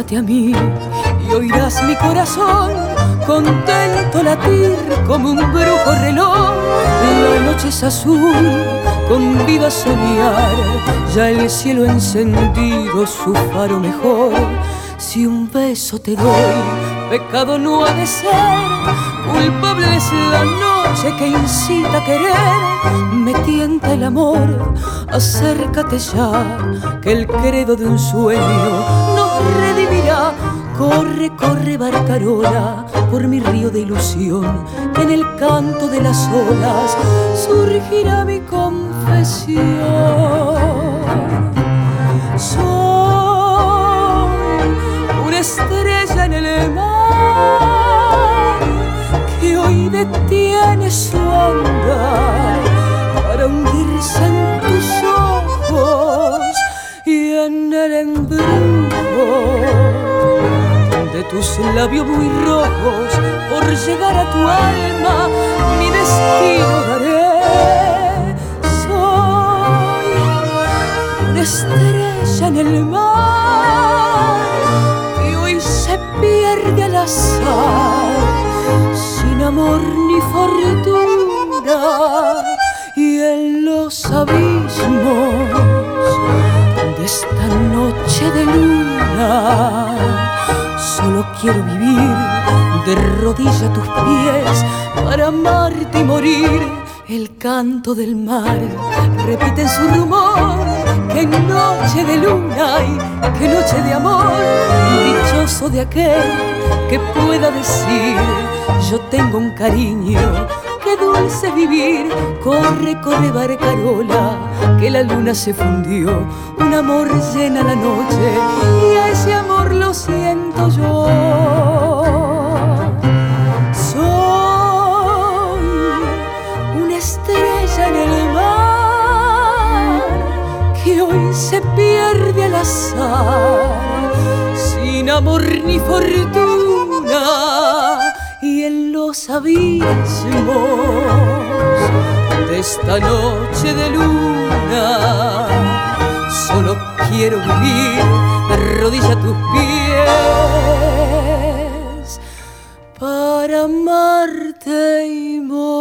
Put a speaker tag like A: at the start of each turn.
A: acércate a mí y oirás mi corazón contento latir como un brujo reloj. La noche es azul, conviva a soñar, ya el cielo ha encendido su faro mejor. Si un beso te doy, pecado no ha de ser, culpable es la noche que incita a querer. Me tienta el amor, acércate ya, que el credo de un sueño nos redimirá. Corre, corre, barcarola, por mi río de ilusión, que en el canto de las olas surgirá mi confesión. Soy una estrella en el mar que hoy detiene su andar para hundirse en tus ojos y en el embrujo de tus labios muy rojos. Por llegar a tu alma mi destino daré. Soy una estrella en el mar que hoy se pierde al azar, sin amor ni fortuna, y en los abismos de esta noche de luna solo quiero vivir de rodillas a tus pies para amarte y morir. El canto del mar repite en su rumor que noche de luna y que noche de amor. Dichoso de aquel que pueda decir: yo tengo un cariño, qué dulce vivir. Corre, corre, barcarola, que la luna se fundió. Un amor llena la noche y a ese amor lo siento yo. Soy una estrella en el mar que hoy se pierde al azar, sin amor ni fortuna, y en los abismos de esta noche de luna solo quiero vivir de rodillas a tus pies para amarte y morir.